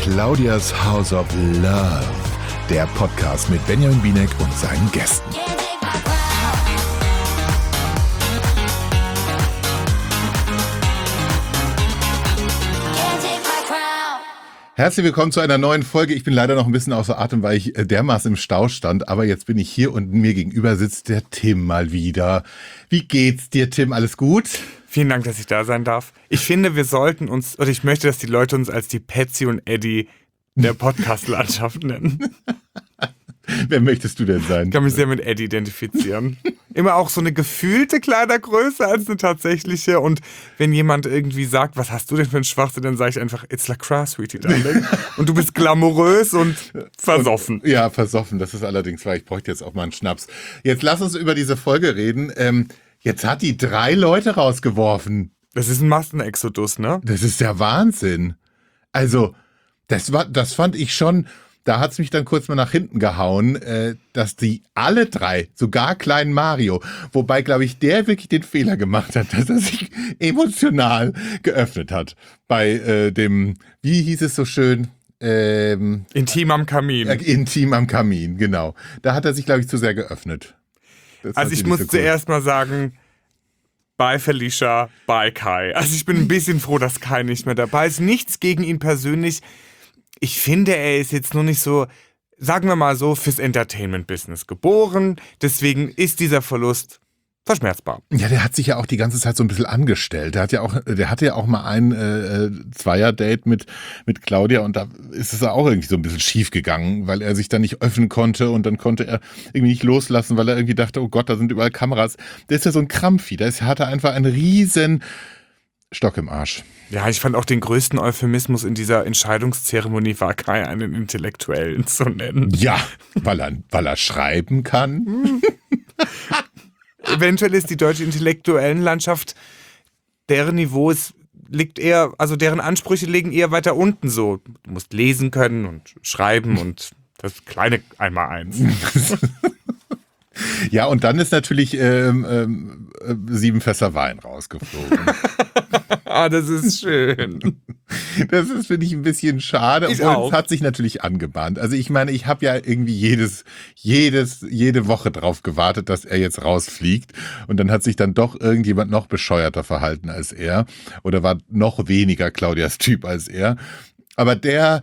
Claudias House of Love, der Podcast mit Benjamin Binek und seinen Gästen. Herzlich willkommen zu einer neuen Folge. Ich bin leider noch ein bisschen außer Atem, weil ich dermaßen im Stau stand. Aber jetzt bin ich hier und mir gegenüber sitzt der Tim mal wieder. Wie geht's dir, Tim? Alles gut? Vielen Dank, dass ich da sein darf. Ich finde, wir sollten uns, oder ich möchte, dass die Leute uns als die Patsy und Eddie der Podcast-Landschaft nennen. Wer möchtest du denn sein? Ich kann mich sehr mit Eddie identifizieren. Immer auch so eine gefühlte Kleidergröße als eine tatsächliche. Und wenn jemand irgendwie sagt, was hast du denn für einen Schwachsinn, dann sage ich einfach, it's lacrosse, sweetie darling. Und du bist glamourös und versoffen. Ja, versoffen, das ist allerdings wahr. Ich bräuchte jetzt auch mal einen Schnaps. Jetzt lass uns über diese Folge reden. Jetzt hat die 3 Leute rausgeworfen. Das ist ein Massenexodus, ne? Das ist der Wahnsinn. Also, das fand ich schon... Da hat es mich dann kurz mal nach hinten gehauen, dass die alle 3, sogar kleinen Mario, wobei, glaube ich, der wirklich den Fehler gemacht hat, dass er sich emotional geöffnet hat. Bei dem, wie hieß es so schön? Intim am Kamin. Intim am Kamin, genau. Da hat er sich, glaube ich, zu sehr geöffnet. Also ich muss zuerst mal sagen, bye Felicia, bye Kai. Also ich bin ein bisschen froh, dass Kai nicht mehr dabei ist. Nichts gegen ihn persönlich. Ich finde, er ist jetzt nur nicht so, sagen wir mal so, fürs Entertainment-Business geboren. Deswegen ist dieser Verlust verschmerzbar. Ja, der hat sich ja auch die ganze Zeit so ein bisschen angestellt. Der hatte ja auch mal ein Zweier-Date mit Claudia und da ist es auch irgendwie so ein bisschen schief gegangen, weil er sich dann nicht öffnen konnte und dann konnte er irgendwie nicht loslassen, weil er irgendwie dachte, oh Gott, da sind überall Kameras. Der ist ja so ein Krampfi, hatte einfach einen riesen Stock im Arsch. Ja, ich fand auch den größten Euphemismus in dieser Entscheidungszeremonie war Kai einen Intellektuellen zu nennen. Ja, weil er schreiben kann. Eventuell ist die deutsche Intellektuellenlandschaft, deren Niveau liegt eher, also deren Ansprüche liegen eher weiter unten so. Du musst lesen können und schreiben und das kleine Einmaleins. Ja, und dann ist natürlich 7 Fässer Wein rausgeflogen. Ah, das ist schön. Das ist, finde ich, ein bisschen schade. Es hat sich natürlich angebahnt. Also ich meine, ich habe ja irgendwie jede Woche drauf gewartet, dass er jetzt rausfliegt. Und dann hat sich dann doch irgendjemand noch bescheuerter verhalten als er. Oder war noch weniger Claudias Typ als er. Aber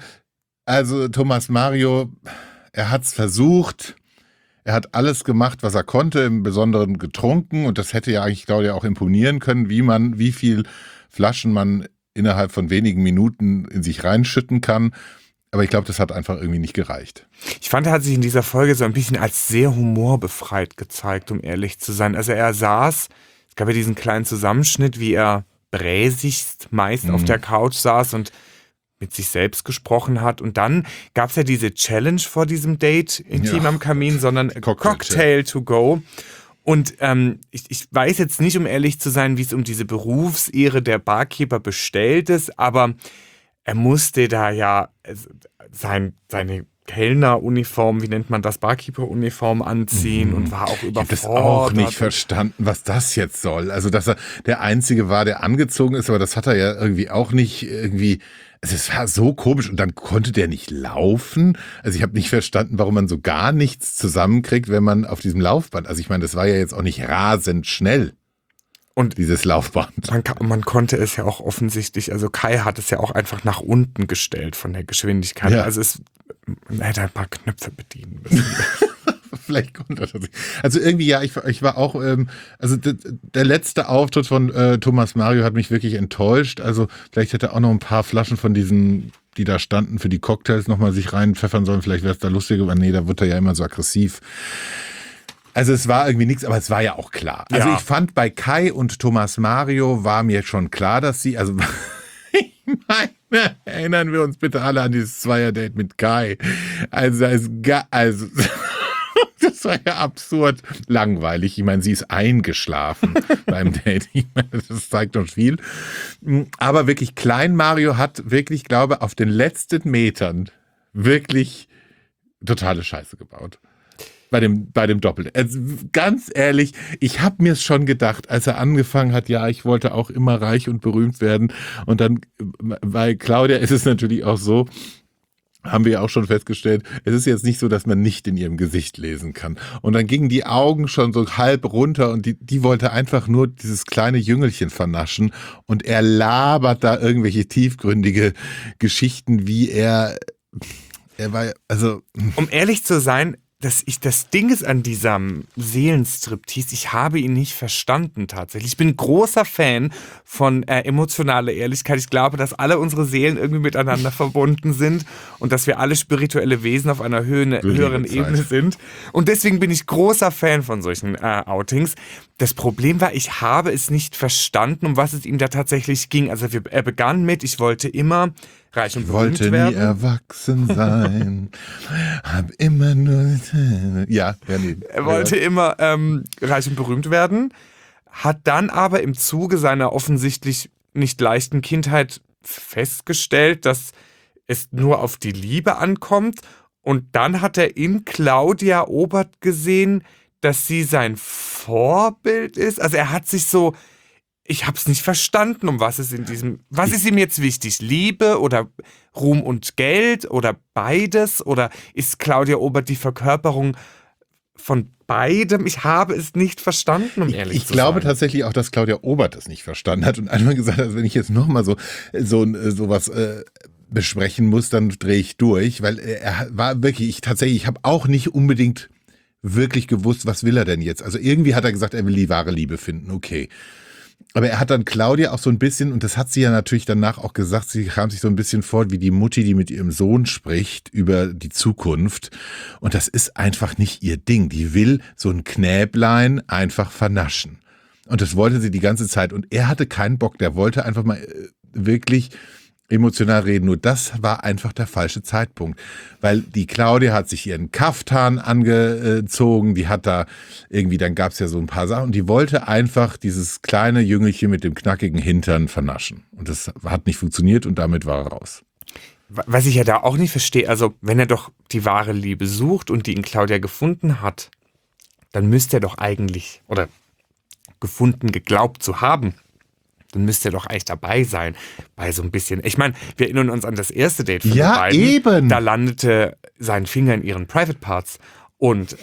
Thomas Mario, er hat's versucht. Er hat alles gemacht, was er konnte, im Besonderen getrunken. Und das hätte ja eigentlich Claudia auch imponieren können, wie viel Flaschen man innerhalb von wenigen Minuten in sich reinschütten kann. Aber ich glaube, das hat einfach irgendwie nicht gereicht. Ich fand, er hat sich in dieser Folge so ein bisschen als sehr humorbefreit gezeigt, um ehrlich zu sein. Also es gab ja diesen kleinen Zusammenschnitt, wie er bräsigst meist auf der Couch saß und mit sich selbst gesprochen hat. Und dann gab es ja diese Challenge vor diesem Date, Intim am Kamin, sondern Cocktail to go. Und ich weiß jetzt nicht, um ehrlich zu sein, wie es um diese Berufsehre der Barkeeper bestellt ist, aber er musste da ja seine Kellneruniform, wie nennt man das, Barkeeper-Uniform anziehen und war auch überfordert. Ich habe das auch nicht verstanden, was das jetzt soll. Also, dass er der Einzige war, der angezogen ist, aber das hat er ja irgendwie auch nicht irgendwie. Also es war so komisch und dann konnte der nicht laufen. Also ich habe nicht verstanden, warum man so gar nichts zusammenkriegt, wenn man auf diesem Laufband, also ich meine, das war ja jetzt auch nicht rasend schnell. Und dieses Laufband. Man konnte es ja auch offensichtlich, also Kai hat es ja auch einfach nach unten gestellt von der Geschwindigkeit. Ja. Also man hätte ein paar Knöpfe bedienen müssen. Vielleicht konnte er das nicht. Also irgendwie, ja, ich war auch, also der letzte Auftritt von Thomas Mario hat mich wirklich enttäuscht. Also vielleicht hätte er auch noch ein paar Flaschen von diesen, die da standen, für die Cocktails nochmal sich reinpfeffern sollen. Vielleicht wäre es da lustiger, aber nee, da wird er ja immer so aggressiv. Also es war irgendwie nichts, aber es war ja auch klar. Also ich fand, bei Kai und Thomas Mario war mir schon klar, dass sie, also ich meine, erinnern wir uns bitte alle an dieses Zweier-Date mit Kai. Also das war ja absurd langweilig. Ich meine, sie ist eingeschlafen beim Date. Ich meine, das zeigt doch viel. Aber wirklich, Klein Mario hat wirklich, ich glaube, auf den letzten Metern wirklich totale Scheiße gebaut. Bei dem Doppel. Also, ganz ehrlich, ich habe mir es schon gedacht, als er angefangen hat, ja, ich wollte auch immer reich und berühmt werden. Und dann, bei Claudia ist es natürlich auch so, haben wir ja auch schon festgestellt, es ist jetzt nicht so, dass man nicht in ihrem Gesicht lesen kann. Und dann gingen die Augen schon so halb runter und die wollte einfach nur dieses kleine Jüngelchen vernaschen und er labert da irgendwelche tiefgründige Geschichten, wie er war, also... Um ehrlich zu sein, das Ding ist an diesem Seelenstriptease, ich habe ihn nicht verstanden tatsächlich. Ich bin ein großer Fan von emotionaler Ehrlichkeit. Ich glaube, dass alle unsere Seelen irgendwie miteinander verbunden sind und dass wir alle spirituelle Wesen auf einer höheren Ebene sind. Und deswegen bin ich großer Fan von solchen Outings. Das Problem war, ich habe es nicht verstanden, um was es ihm da tatsächlich ging. Also er begann mit, ich wollte immer reich und berühmt werden. Ich wollte nie erwachsen sein, hab immer nur... Ja, nee. Er wollte immer reich und berühmt werden, hat dann aber im Zuge seiner offensichtlich nicht leichten Kindheit festgestellt, dass es nur auf die Liebe ankommt. Und dann hat er in Claudia Obert gesehen, dass sie sein Vorbild ist. Also er hat sich so... Ich habe es nicht verstanden, was ist ihm jetzt wichtig? Liebe oder Ruhm und Geld oder beides? Oder ist Claudia Obert die Verkörperung von beidem? Ich habe es nicht verstanden, um ehrlich zu sein. Ich glaube tatsächlich auch, dass Claudia Obert das nicht verstanden hat und einmal gesagt hat, wenn ich jetzt nochmal sowas besprechen muss, dann drehe ich durch, weil er war wirklich, ich habe auch nicht unbedingt wirklich gewusst, was will er denn jetzt? Also irgendwie hat er gesagt, er will die wahre Liebe finden, okay. Aber er hat dann Claudia auch so ein bisschen, und das hat sie ja natürlich danach auch gesagt, sie kam sich so ein bisschen vor wie die Mutti, die mit ihrem Sohn spricht über die Zukunft. Und das ist einfach nicht ihr Ding. Die will so ein Knäblein einfach vernaschen. Und das wollte sie die ganze Zeit. Und er hatte keinen Bock, der wollte einfach mal wirklich emotional reden. Nur das war einfach der falsche Zeitpunkt. Weil die Claudia hat sich ihren Kaftan angezogen, die hat da irgendwie, dann gab es ja so ein paar Sachen und die wollte einfach dieses kleine Jüngelchen mit dem knackigen Hintern vernaschen. Und das hat nicht funktioniert und damit war er raus. Was ich ja da auch nicht verstehe, also wenn er doch die wahre Liebe sucht und die in Claudia gefunden hat, dann müsste er doch eigentlich, oder geglaubt zu haben, dann müsste er doch eigentlich dabei sein, bei so ein bisschen. Ich meine, wir erinnern uns an das erste Date von den beiden. Ja, eben. Da landete sein Finger in ihren Private Parts und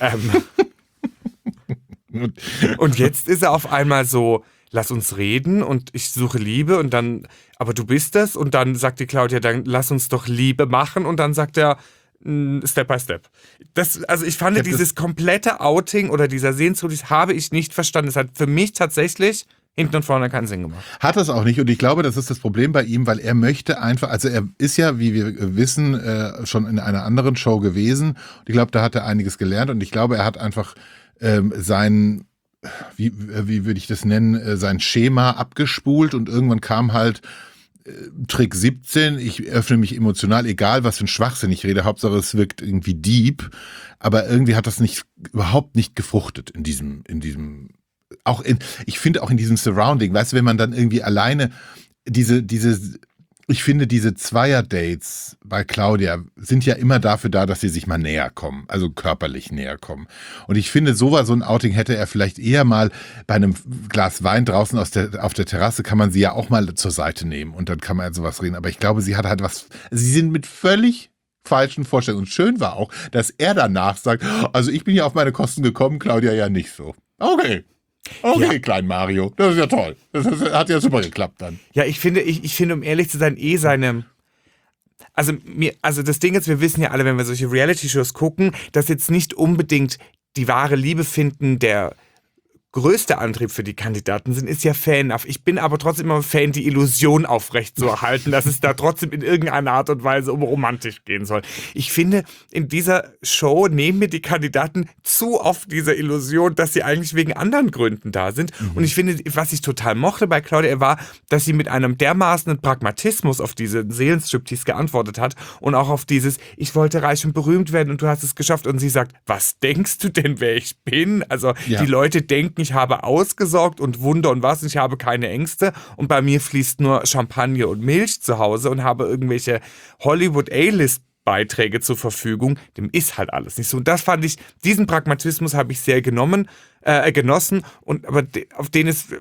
und jetzt ist er auf einmal so, lass uns reden und ich suche Liebe und dann, aber du bist es und dann sagt die Claudia, dann lass uns doch Liebe machen und dann sagt er, Step by Step. Also ich fand dieses komplette Outing oder dieser Sehnsucht, habe ich nicht verstanden. Es hat für mich tatsächlich hinten und vorne keinen Sinn gemacht. Hat das auch nicht und ich glaube, das ist das Problem bei ihm, weil er möchte einfach, also er ist ja, wie wir wissen, schon in einer anderen Show gewesen und ich glaube, da hat er einiges gelernt und ich glaube, er hat einfach sein, wie würde ich das nennen, sein Schema abgespult und irgendwann kam halt Trick 17, ich öffne mich emotional, egal was für ein Schwachsinn ich rede, Hauptsache es wirkt irgendwie deep, aber irgendwie hat das überhaupt nicht gefruchtet in diesem ich finde auch in diesem Surrounding, weißt du, wenn man dann irgendwie alleine ich finde diese Zweier-Dates bei Claudia sind ja immer dafür da, dass sie sich mal näher kommen, also körperlich näher kommen. Und ich finde, so ein Outing hätte er vielleicht eher mal bei einem Glas Wein draußen auf der Terrasse, kann man sie ja auch mal zur Seite nehmen und dann kann man sowas reden. Aber ich glaube, sie hat halt sie sind mit völlig falschen Vorstellungen. Und schön war auch, dass er danach sagt, also ich bin ja auf meine Kosten gekommen, Claudia ja nicht so. Okay, ja. Klein Mario, das ist ja toll. Das hat ja super geklappt dann. Ja, ich finde, um ehrlich zu sein, also das Ding ist, wir wissen ja alle, wenn wir solche Reality-Shows gucken, dass jetzt nicht unbedingt die wahre Liebe finden der größte Antrieb für die Kandidaten sind, ist ja Fan-Enough. Ich bin aber trotzdem immer Fan, die Illusion aufrechtzuerhalten, dass es da trotzdem in irgendeiner Art und Weise um romantisch gehen soll. Ich finde, in dieser Show nehmen mir die Kandidaten zu oft diese Illusion, dass sie eigentlich wegen anderen Gründen da sind. Mhm. Und ich finde, was ich total mochte bei Claudia war, dass sie mit einem dermaßenen Pragmatismus auf diese Seelenstriptease geantwortet hat und auch auf dieses, ich wollte reich und berühmt werden und du hast es geschafft. Und sie sagt, was denkst du denn, wer ich bin? Also die Leute denken, ich habe ausgesorgt und Wunder und was, ich habe keine Ängste und bei mir fließt nur Champagner und Milch zu Hause und habe irgendwelche Hollywood A-List-Beiträge zur Verfügung. Dem ist halt alles nicht so. Und das fand ich, diesen Pragmatismus habe ich sehr genossen und aber auf den ist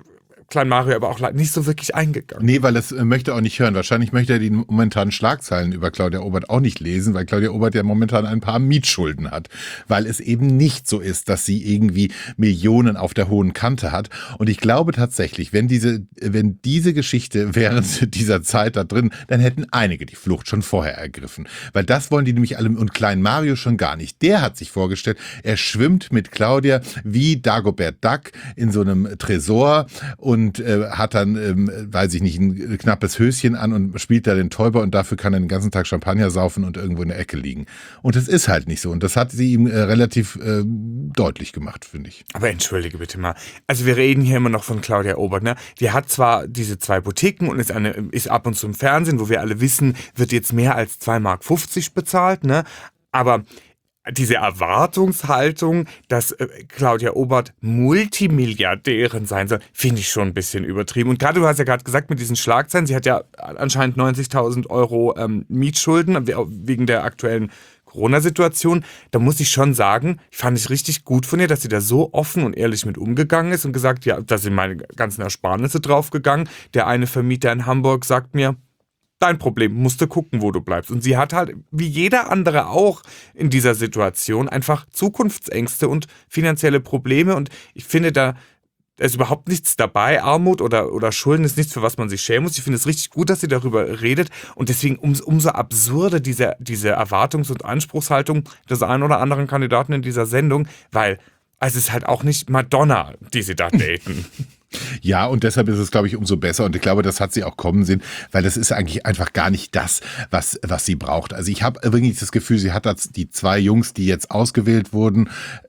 Klein Mario aber auch nicht so wirklich eingegangen. Nee, weil das möchte er auch nicht hören. Wahrscheinlich möchte er die momentanen Schlagzeilen über Claudia Obert auch nicht lesen, weil Claudia Obert ja momentan ein paar Mietschulden hat. Weil es eben nicht so ist, dass sie irgendwie Millionen auf der hohen Kante hat. Und ich glaube tatsächlich, wenn diese Geschichte während dieser Zeit da drin, dann hätten einige die Flucht schon vorher ergriffen. Weil das wollen die nämlich alle, und Klein Mario schon gar nicht. Der hat sich vorgestellt, er schwimmt mit Claudia wie Dagobert Duck in so einem Tresor und hat dann, weiß ich nicht, ein knappes Höschen an und spielt da den Täuber und dafür kann er den ganzen Tag Champagner saufen und irgendwo in der Ecke liegen. Und das ist halt nicht so. Und das hat sie ihm relativ deutlich gemacht, finde ich. Aber entschuldige bitte mal. Also wir reden hier immer noch von Claudia Obert, ne? Die hat zwar diese 2 Boutiquen und ist ab und zu im Fernsehen, wo wir alle wissen, wird jetzt mehr als 2,50 Mark bezahlt, ne? Aber diese Erwartungshaltung, dass Claudia Obert Multimilliardärin sein soll, finde ich schon ein bisschen übertrieben. Und gerade, du hast ja gerade gesagt, mit diesen Schlagzeilen, sie hat ja anscheinend 90.000 Euro Mietschulden wegen der aktuellen Corona-Situation. Da muss ich schon sagen, fand ich richtig gut von ihr, dass sie da so offen und ehrlich mit umgegangen ist und gesagt, ja, da sind meine ganzen Ersparnisse draufgegangen. Der eine Vermieter in Hamburg sagt mir, dein Problem, musst du gucken, wo du bleibst. Und sie hat halt, wie jeder andere auch in dieser Situation, einfach Zukunftsängste und finanzielle Probleme. Und ich finde, da ist überhaupt nichts dabei. Armut oder Schulden ist nichts, für was man sich schämen muss. Ich finde es richtig gut, dass sie darüber redet. Und deswegen umso absurder diese Erwartungs- und Anspruchshaltung des einen oder anderen Kandidaten in dieser Sendung, weil es ist halt auch nicht Madonna, die sie da daten. Ja, und deshalb ist es, glaube ich, umso besser. Und ich glaube, das hat sie auch kommen sehen, weil das ist eigentlich einfach gar nicht das, was sie braucht. Also ich habe wirklich das Gefühl, sie hat die 2 Jungs, die jetzt ausgewählt wurden,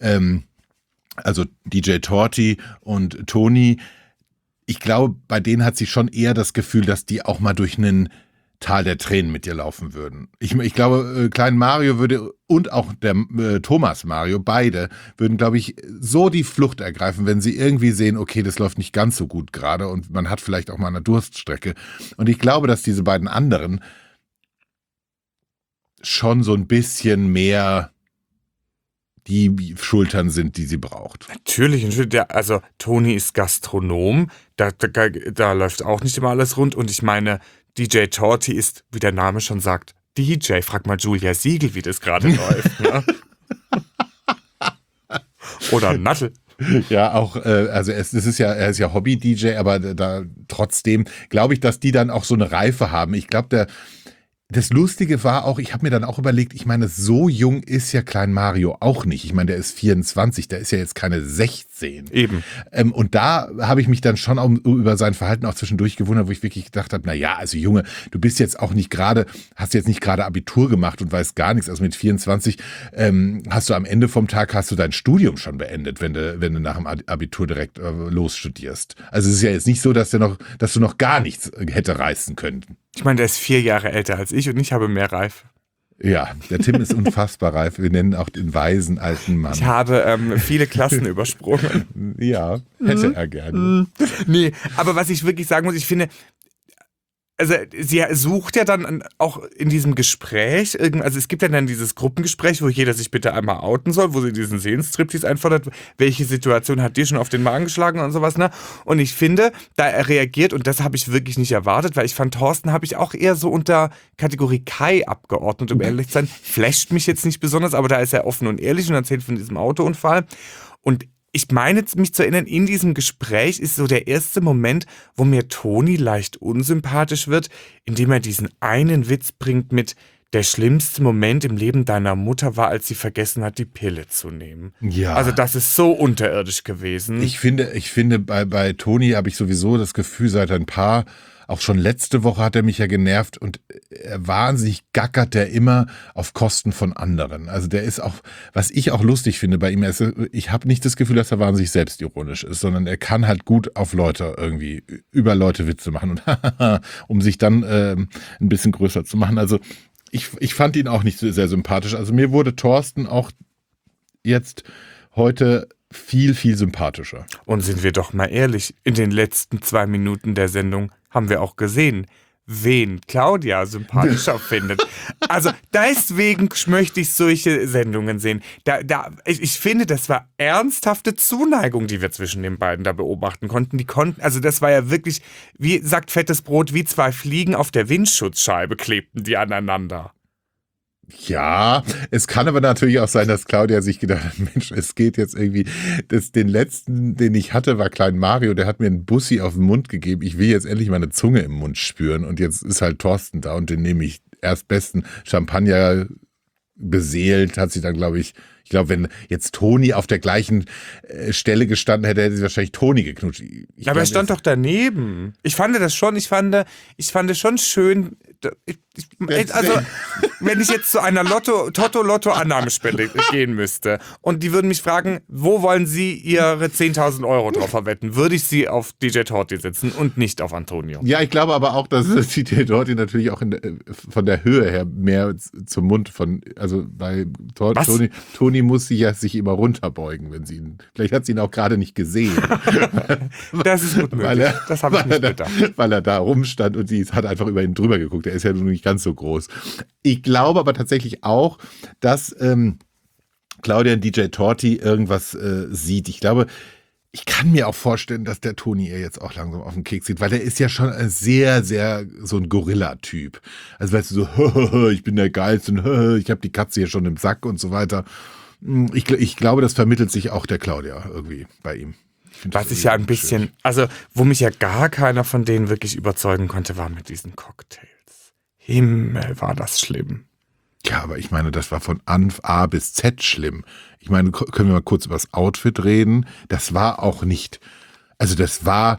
also DJ Torti und Toni, ich glaube, bei denen hat sie schon eher das Gefühl, dass die auch mal durch einen Tal der Tränen mit ihr laufen würden. Ich glaube, Klein Mario würde und auch der Thomas Mario, beide, würden, glaube ich, so die Flucht ergreifen, wenn sie irgendwie sehen, okay, das läuft nicht ganz so gut gerade und man hat vielleicht auch mal eine Durststrecke. Und ich glaube, dass diese beiden anderen schon so ein bisschen mehr die Schultern sind, die sie braucht. Natürlich, also Toni ist Gastronom, da läuft auch nicht immer alles rund und ich meine, DJ Torti ist, wie der Name schon sagt, DJ. Frag mal Julia Siegel, wie das gerade läuft. Ne? Oder Nattel. Ja, auch, also er ist ja Hobby-DJ, aber da trotzdem glaube ich, dass die dann auch so eine Reife haben. Ich glaube, das Lustige war auch, ich habe mir dann auch überlegt, ich meine, so jung ist ja Klein Mario auch nicht. Ich meine, der ist 24, der ist ja jetzt keine 16. Eben. Und da habe ich mich dann schon auch über sein Verhalten auch zwischendurch gewundert, wo ich wirklich gedacht habe, na ja, also Junge, du bist jetzt auch nicht gerade, hast jetzt nicht gerade Abitur gemacht und weißt gar nichts. Also mit 24 hast du am Ende vom Tag hast du dein Studium schon beendet, wenn du nach dem Abitur direkt losstudierst. Also es ist ja jetzt nicht so, dass du noch gar nichts hätte reißen können. Ich meine, der ist 4 Jahre älter als ich und ich habe mehr Reife. Ja, der Tim ist unfassbar reif. Wir nennen auch den weisen alten Mann. Ich habe viele Klassen übersprungen. Ja, hätte er gerne. Nee, aber was ich wirklich sagen muss, ich finde, also sie sucht ja dann auch in diesem Gespräch, also es gibt ja dann dieses Gruppengespräch, wo jeder sich bitte einmal outen soll, wo sie diesen Seelenstriptease einfordert, welche Situation hat dir schon auf den Magen geschlagen und sowas, ne? Und ich finde, da er reagiert, und das habe ich wirklich nicht erwartet, weil ich fand, Thorsten habe ich auch eher so unter Kategorie Kai abgeordnet, um ehrlich zu sein. Flasht mich jetzt nicht besonders, aber da ist er offen und ehrlich und erzählt von diesem Autounfall. Und ich meine, mich zu erinnern, in diesem Gespräch ist so der erste Moment, wo mir Toni leicht unsympathisch wird, indem er diesen einen Witz bringt mit: Der schlimmste Moment im Leben deiner Mutter war, als sie vergessen hat, die Pille zu nehmen. Ja. Also das ist so unterirdisch gewesen. Ich finde bei Toni habe ich sowieso das Gefühl, seit ein paar, auch schon letzte Woche hat er mich ja genervt und wahnsinnig gackert der immer auf Kosten von anderen. Also der ist auch, was ich auch lustig finde bei ihm, ich habe nicht das Gefühl, dass er wahnsinnig selbstironisch ist, sondern er kann halt gut auf Leute irgendwie, über Leute Witze machen und um sich dann ein bisschen größer zu machen. Also ich fand ihn auch nicht so sehr sympathisch. Also mir wurde Thorsten auch jetzt heute viel, viel sympathischer. Und sind wir doch mal ehrlich, in den letzten 2 Minuten der Sendung haben wir auch gesehen, wen Claudia sympathischer findet. Also deswegen möchte ich solche Sendungen sehen. Ich finde, das war ernsthafte Zuneigung, die wir zwischen den beiden da beobachten konnten. Also das war ja wirklich, wie sagt Fettes Brot, wie zwei Fliegen auf der Windschutzscheibe klebten die aneinander. Ja, es kann aber natürlich auch sein, dass Claudia sich gedacht hat, Mensch, es geht jetzt irgendwie, den letzten, den ich hatte, war Klein Mario, der hat mir einen Bussi auf den Mund gegeben, ich will jetzt endlich meine Zunge im Mund spüren und jetzt ist halt Thorsten da und den nehme ich erst besten Champagner beseelt, hat sie dann, glaube ich, wenn jetzt Toni auf der gleichen Stelle gestanden hätte, hätte sie wahrscheinlich Toni geknutscht. Aber er stand doch daneben. Ich fand das schon, ich fand schon schön. Also, wenn ich jetzt zu einer Toto-Lotto-Annahmespende gehen müsste und die würden mich fragen, wo wollen Sie Ihre 10.000 Euro drauf verwetten, würde ich sie auf DJ Torti setzen und nicht auf Antonio. Ja, ich glaube aber auch, dass DJ Torti natürlich auch von der Höhe her mehr zum Mund also bei Toni muss sie ja sich immer runterbeugen, wenn sie ihn, vielleicht hat sie ihn auch gerade nicht gesehen. Das ist gut möglich, das habe ich nicht gedacht. Weil er da rumstand und sie hat einfach über ihn drüber geguckt, er ist ja nun nicht ganz so groß. Ich glaube aber tatsächlich auch, dass Claudia und DJ Torti irgendwas sieht. Ich glaube, ich kann mir auch vorstellen, dass der Toni ihr jetzt auch langsam auf den Keks sieht, weil der ist ja schon ein sehr, sehr so ein Gorilla-Typ. Also weißt du, so, ich bin der Geilste und ich habe die Katze hier schon im Sack und so weiter. Ich glaube, das vermittelt sich auch der Claudia irgendwie bei ihm. Was ich ja ein bisschen, also wo mich ja gar keiner von denen wirklich überzeugen konnte, war mit diesen Cocktails. Himmel, war das schlimm. Ja, aber ich meine, das war von A bis Z schlimm. Ich meine, können wir mal kurz über das Outfit reden? Das war auch nicht, also das war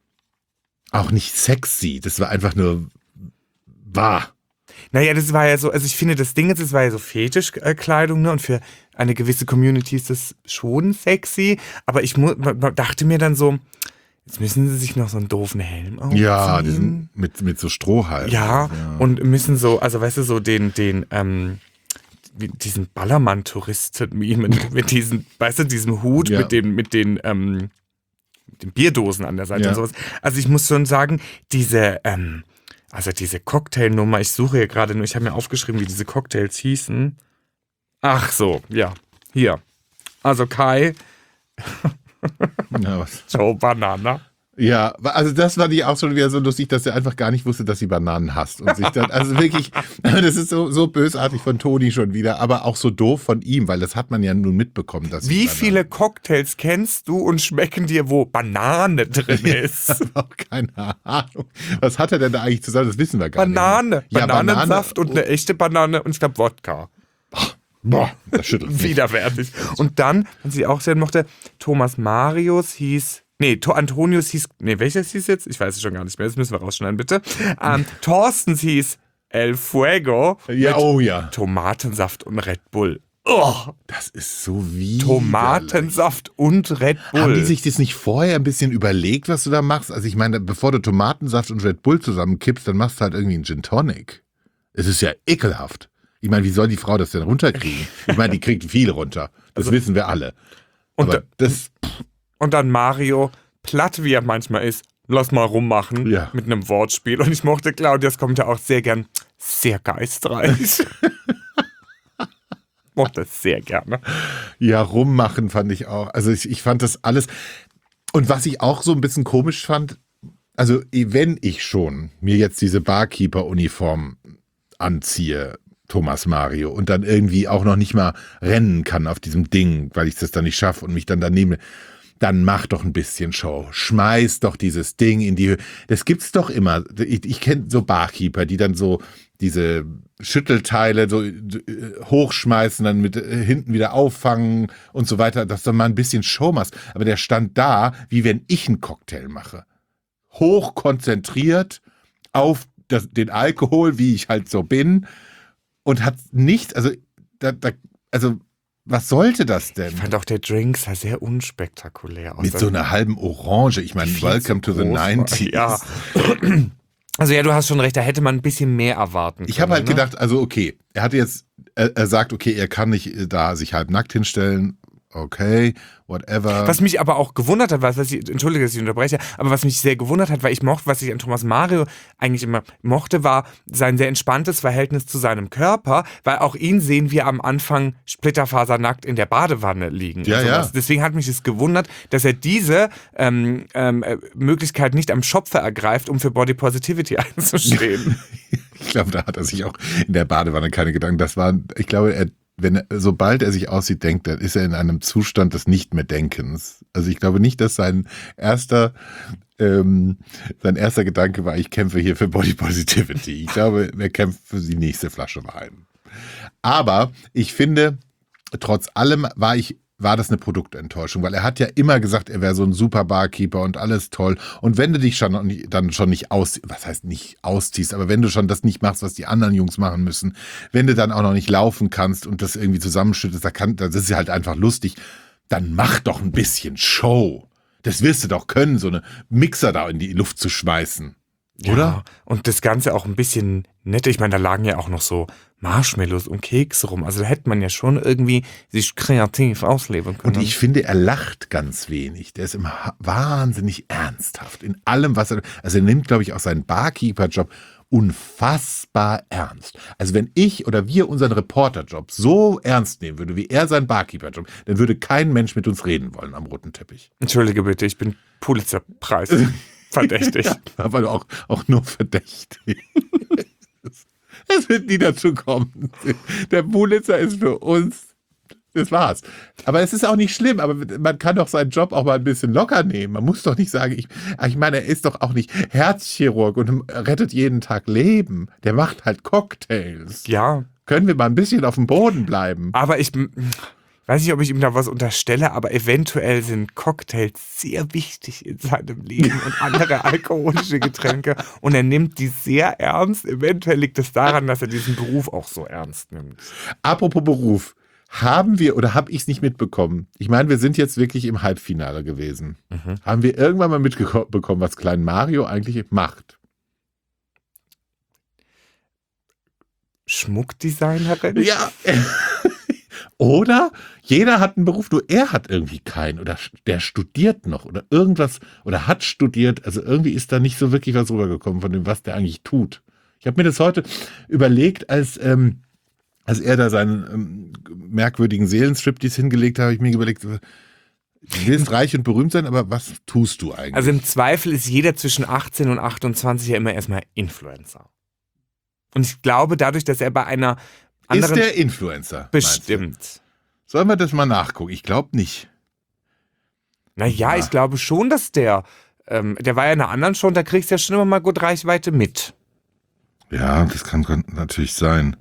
auch nicht sexy. Das war einfach nur wahr. Naja, das war ja so, also ich finde, das Ding ist, es war ja so Fetischkleidung, ne? Und für eine gewisse Community ist das schon sexy. Aber ich dachte mir dann so, jetzt müssen sie sich noch so einen doofen Helm aufziehen. Ja, mit so Strohhalm. Ja, und müssen so, also weißt du, so diesen Ballermann-Touristen mit diesem, weißt du, diesem Hut, ja. mit den Bierdosen an der Seite, ja. Und sowas. Also ich muss schon sagen, diese Cocktailnummer, ich suche hier gerade nur, ich habe mir aufgeschrieben, wie diese Cocktails hießen. Ach so, ja, hier. Also Kai. Ja, was? Joe Banana. Ja, also das war die auch schon wieder so lustig, dass er einfach gar nicht wusste, dass sie Bananen hasst. Und sich dann, also wirklich, das ist so bösartig von Toni schon wieder, aber auch so doof von ihm, weil das hat man ja nun mitbekommen. Dass wie viele Cocktails kennst du und schmecken dir, wo Banane drin ist? Ich habe auch keine Ahnung. Was hat er denn da eigentlich zusammen? Das wissen wir gar nicht. Ja, Bananensaft und eine echte Banane und ich glaube Wodka. Boah, das schüttelt mich. Widerwärtig. Und dann, was ich auch sehr mochte, Thomas Marius hieß, Antonius hieß, welches hieß jetzt? Ich weiß es schon gar nicht mehr, das müssen wir rausschneiden, bitte. Thorstens hieß El Fuego. Ja, oh ja. Tomatensaft und Red Bull. Oh, das ist so wie Tomatensaft und Red Bull. Haben die sich das nicht vorher ein bisschen überlegt, was du da machst? Also ich meine, bevor du Tomatensaft und Red Bull zusammenkippst, dann machst du halt irgendwie einen Gin Tonic. Es ist ja ekelhaft. Ich meine, wie soll die Frau das denn runterkriegen? Ich meine, die kriegt viel runter. Das wissen wir alle. Und dann Mario, platt wie er manchmal ist, lass mal rummachen, ja. Mit einem Wortspiel. Und ich mochte Claudias Kommentar auch sehr gern, sehr geistreich. Mochte es sehr gerne. Ja, rummachen fand ich auch. Also ich fand das alles. Und was ich auch so ein bisschen komisch fand, also wenn ich schon mir jetzt diese Barkeeper-Uniform anziehe, Thomas Mario, und dann irgendwie auch noch nicht mal rennen kann auf diesem Ding, weil ich das dann nicht schaffe und mich dann daneben, dann mach doch ein bisschen Show. Schmeiß doch dieses Ding in die Höhe. Das gibt's doch immer. Ich kenne so Barkeeper, die dann so diese Schüttelteile so hochschmeißen, dann mit hinten wieder auffangen und so weiter, dass du mal ein bisschen Show machst. Aber der stand da, wie wenn ich einen Cocktail mache. Hochkonzentriert auf den Alkohol, wie ich halt so bin. Und hat nichts, also was sollte das denn? Ich fand auch der Drink sah sehr unspektakulär aus. Mit so einer halben Orange, ich meine, Welcome to the 90s. Ja. Also ja, du hast schon recht, da hätte man ein bisschen mehr erwarten können. Ich habe halt gedacht, also okay, er sagt, okay, er kann nicht da sich halb nackt hinstellen, okay, whatever. Was mich aber auch gewundert hat, entschuldige, dass ich unterbreche, aber was mich sehr gewundert hat, weil was ich an Thomas Mario eigentlich immer mochte, war sein sehr entspanntes Verhältnis zu seinem Körper, weil auch ihn sehen wir am Anfang splitterfasernackt in der Badewanne liegen. Ja. Deswegen hat mich es gewundert, dass er diese Möglichkeit nicht am Schopfe ergreift, um für Body Positivity einzustehen. Ich glaube, da hat er sich auch in der Badewanne keine Gedanken. Ich glaube, sobald er sich aussieht, denkt er, ist er in einem Zustand des Nicht-mehr-Denkens. Also ich glaube nicht, dass sein erster Gedanke war, ich kämpfe hier für Body Positivity. Ich glaube, er kämpft für die nächste Flasche Wein. Aber ich finde, trotz allem war das eine Produktenttäuschung, weil er hat ja immer gesagt, er wäre so ein super Barkeeper und alles toll. Und wenn du dich dann schon nicht ausziehst, aber wenn du schon das nicht machst, was die anderen Jungs machen müssen, wenn du dann auch noch nicht laufen kannst und das irgendwie zusammenschüttest, das ist ja halt einfach lustig, dann mach doch ein bisschen Show. Das wirst du doch können, so eine Mixer da in die Luft zu schmeißen. Oder? Ja, und das Ganze auch ein bisschen nett. Ich meine, da lagen ja auch noch so Marshmallows und Kekse rum. Also da hätte man ja schon irgendwie sich kreativ ausleben können. Und ich finde, er lacht ganz wenig. Der ist immer wahnsinnig ernsthaft in allem, was er nimmt, glaube ich, auch seinen Barkeeper-Job unfassbar ernst. Also wenn ich oder wir unseren Reporter-Job so ernst nehmen würden, wie er seinen Barkeeper-Job, dann würde kein Mensch mit uns reden wollen am roten Teppich. Entschuldige bitte, ich bin Pulitzer-Preis verdächtig. Ja, aber auch nur verdächtig. Es wird nie dazu kommen. Der Pulitzer ist für uns, das war's. Aber es ist auch nicht schlimm, aber man kann doch seinen Job auch mal ein bisschen locker nehmen. Man muss doch nicht sagen, ich meine, er ist doch auch nicht Herzchirurg und rettet jeden Tag Leben. Der macht halt Cocktails. Ja. Können wir mal ein bisschen auf dem Boden bleiben? Aber ich weiß nicht, ob ich ihm da was unterstelle, aber eventuell sind Cocktails sehr wichtig in seinem Leben und andere alkoholische Getränke und er nimmt die sehr ernst. Eventuell liegt es daran, dass er diesen Beruf auch so ernst nimmt. Apropos Beruf, habe ich es nicht mitbekommen? Ich meine, wir sind jetzt wirklich im Halbfinale gewesen. Haben wir irgendwann mal mitbekommen, was Klein Mario eigentlich macht? Schmuckdesignerin? Ja. Oder jeder hat einen Beruf, nur er hat irgendwie keinen. Oder der studiert noch oder irgendwas oder hat studiert. Also irgendwie ist da nicht so wirklich was rübergekommen von dem, was der eigentlich tut. Ich habe mir das heute überlegt, als er da seinen merkwürdigen Seelenstriptease hingelegt hat, habe ich mir überlegt, du willst reich und berühmt sein, aber was tust du eigentlich? Also im Zweifel ist jeder zwischen 18 und 28 ja immer erstmal Influencer. Und ich glaube, dadurch, dass er bei einer anderen... Ist der Influencer? Bestimmt. Sollen wir das mal nachgucken? Ich glaube nicht. Naja, ich glaube schon, dass der war ja in einer anderen schon, da kriegst du ja schon immer mal gut Reichweite mit. Ja, das kann natürlich sein.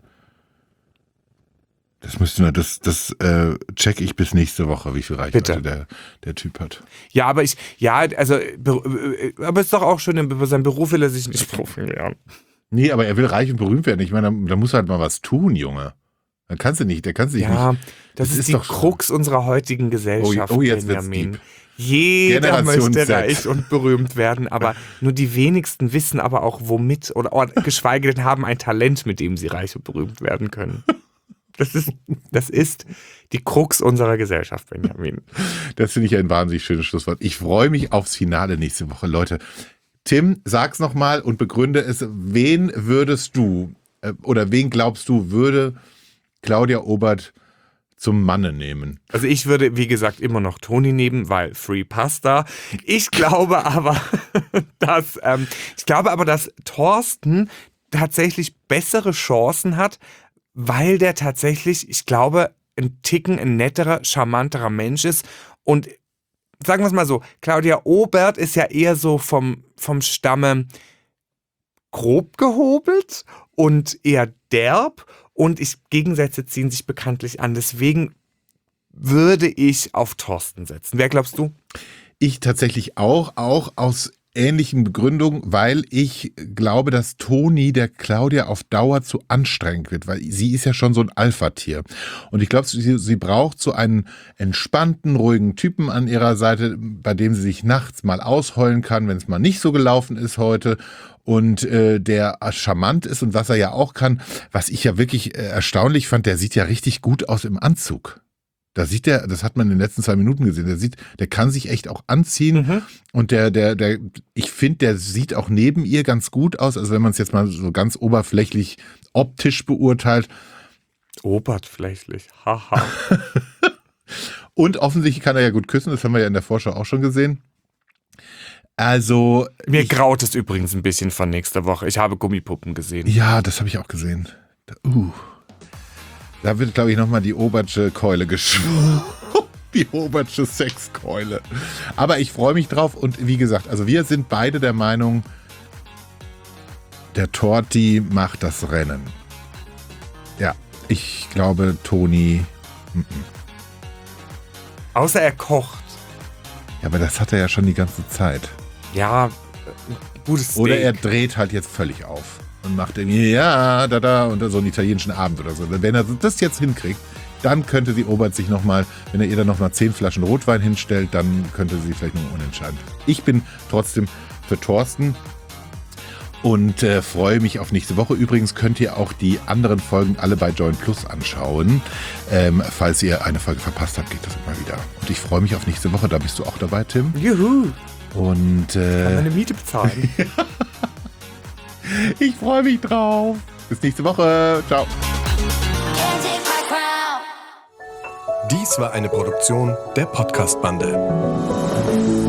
Das checke ich bis nächste Woche, wie viel Reichweite der Typ hat. Ja, aber es ist doch auch schön, über seinen Beruf will er sich nicht profilieren. Nee, aber er will reich und berühmt werden. Ich meine, da muss halt mal was tun, Junge. Da kannst du nicht, nicht. Ja, das ist die Krux unserer heutigen Gesellschaft, jetzt wird's deep. Jeder Generation möchte Z. reich und berühmt werden, aber nur die wenigsten wissen aber auch womit oder geschweige denn haben ein Talent, mit dem sie reich und berühmt werden können. Das ist die Krux unserer Gesellschaft, Benjamin. Das finde ich ein wahnsinnig schönes Schlusswort. Ich freue mich aufs Finale nächste Woche. Leute, Tim, sag's nochmal und begründe es. Wen würdest du oder wen glaubst du, würde Claudia Obert zum Manne nehmen? Also ich würde, wie gesagt, immer noch Toni nehmen, weil Free Pasta. Ich glaube aber, dass Thorsten tatsächlich bessere Chancen hat, weil der tatsächlich, ich glaube, ein netterer, charmanterer Mensch ist. Und sagen wir es mal so, Claudia Obert ist ja eher so vom Stamme grob gehobelt und eher derb. Und Gegensätze ziehen sich bekanntlich an. Deswegen würde ich auf Thorsten setzen. Wer glaubst du? Ich tatsächlich auch aus ähnlichen Begründungen, weil ich glaube, dass Toni der Claudia auf Dauer zu anstrengend wird, weil sie ist ja schon so ein Alpha-Tier. Und ich glaube, sie braucht so einen entspannten, ruhigen Typen an ihrer Seite, bei dem sie sich nachts mal ausheulen kann, wenn es mal nicht so gelaufen ist heute. Und der charmant ist und was er ja auch kann, was ich ja wirklich erstaunlich fand, der sieht ja richtig gut aus im Anzug. Da sieht der, das hat man in den letzten 2 Minuten gesehen, der kann sich echt auch anziehen und ich finde, der sieht auch neben ihr ganz gut aus, also wenn man es jetzt mal so ganz oberflächlich optisch beurteilt. Oberflächlich, haha. Und offensichtlich kann er ja gut küssen, das haben wir ja in der Vorschau auch schon gesehen. Also. Mir graut es übrigens ein bisschen von nächster Woche. Ich habe Gummipuppen gesehen. Ja, das habe ich auch gesehen. Da wird, glaube ich, nochmal die Obertsche Keule geschwungen. Die Obertsche Sexkeule. Aber ich freue mich drauf und wie gesagt, also wir sind beide der Meinung, der Torti macht das Rennen. Ja, ich glaube, Toni. Außer er kocht. Ja, aber das hat er ja schon die ganze Zeit. Ja, gutes Steak. Oder er dreht halt jetzt völlig auf und macht irgendwie, ja, und so einen italienischen Abend oder so. Wenn er das jetzt hinkriegt, dann könnte die Obert sich nochmal, wenn er ihr dann nochmal 10 Flaschen Rotwein hinstellt, dann könnte sie vielleicht noch unentscheidend. Ich bin trotzdem für Thorsten und freue mich auf nächste Woche. Übrigens könnt ihr auch die anderen Folgen alle bei Join Plus anschauen. Falls ihr eine Folge verpasst habt, geht das immer wieder. Und ich freue mich auf nächste Woche. Da bist du auch dabei, Tim. Juhu. Und kann meine Miete bezahlen. Ich freue mich drauf. Bis nächste Woche. Ciao. Dies war eine Produktion der Podcast-Bande.